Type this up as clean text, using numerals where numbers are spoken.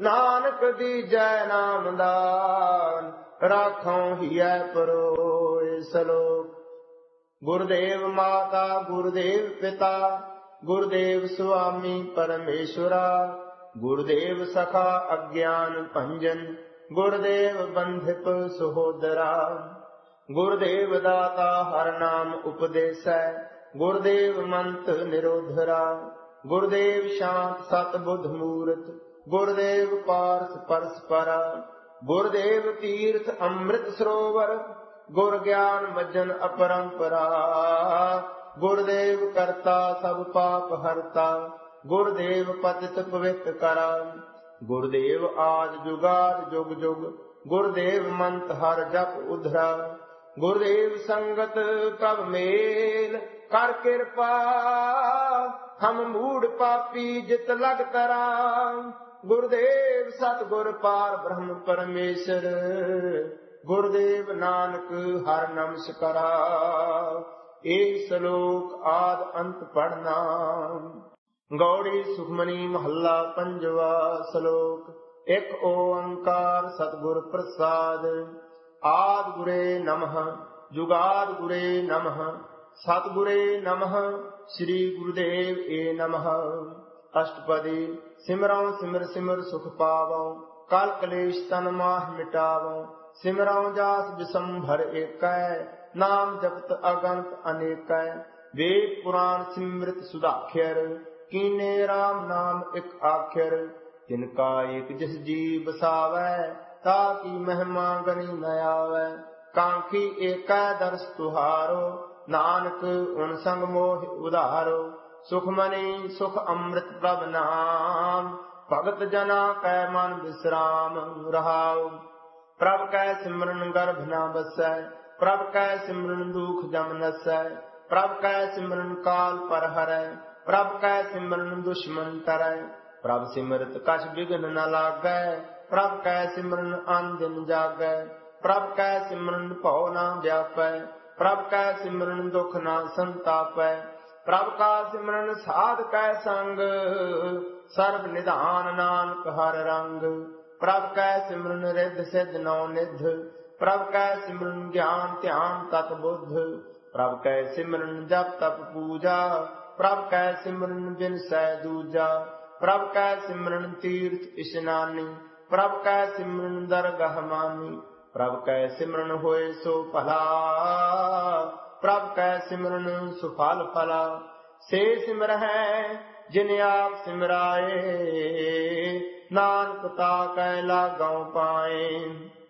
नानक दीजै नामदान, राखों हियै परोए। सलोक। गुरुदेव माता गुरुदेव पिता, गुरुदेव स्वामी परमेश्वरा, गुरुदेव सखा अज्ञान भंजन, गुरुदेव बंधिप सहोदरा। गुरुदेव दाता हर नाम उपदेसै, गुरुदेव मंत निरोधरा। गुरुदेव शांत सत बुध मूरत, गुरुदेव पारस परस्परा। गुरुदेव तीर्थ अमृत सरोवर, गुर ज्ञान मज्जन अपरंपरा। गुरुदेव करता सब पाप हरता, गुरुदेव पतित पवित करा। गुरुदेव आद जुगाद जुग जुग, गुरुदेव मंत हर जप उधरा। गुरुदेव संगत प्रभ मेल, कर कृपा हम मूढ़ पापी जित लग तरा। गुरुदेव सतगुर पार ब्रह्म परमेश्वर, गुरुदेव नानक हर नमस्कारा। एक श्लोक आद अंत पढ़ना। गौड़ी सुखमनी महला पंजवा। श्लोक। एक ओंकार सतगुर प्रसाद, आद गुरे नमः जुगाद गुरे नमः, सतगुरे नमः श्री गुरुदेव ए नमः। अष्टपदी। सिमरौ सिमर सिमर सुख पावौ, काल कलेश तन माह मिटावौ। सिमरौ जास विशंभर एकै, नाम जपत अगंत अनेकै। वेद पुराण सिमृत सुधाख्यर, कीने राम नाम एक आख्यर। तिनका एक जिस जी बसावै, ताकि महिमा गनी न आवै। कांखी एकै दर्श तुहारो, नानक उन संग मोह उधारो। सुखमनी सुख अमृत प्रभ नाम, भगत जना कै मन विश्राम रहाओ। प्रभ कै सिमरन गर्भ न बसै, प्रभ कै सिमरन दुख जम नसै। प्रभ कै सिमरन काल पर हरै, प्रभ कै सिमरन दुश्मन टरै। प्रभ सिमरत कछ बिघ्न न लागै, प्रभ कै सिमरन अन दिन जागै। प्रभ कै सिमरन भौ न व्यापै, प्रभ कै सिमरन दुख न संतापै। प्रभ का सिमरन साध कै संग, सर्व निधान नानक हर रंग। प्रभ कै सिमरन रिद्ध सिद्ध नौ निध, प्रभ कै सिमरन ज्ञान ध्यान तत बुद्ध। प्रभ कै सिमरन जप तप पूजा, प्रभ कै सिमरन बिनसै दूजा। प्रभ कै सिमरन तीर्थ इशनानी, प्रभ कै सिमरन दरगह मानी। प्रभ कै सिमरन होए सो भला, प्रभ कै सिमरन सुफल फला। से सिमरहै जिन आप सिमराए, नानक ताकै लागौ पाए।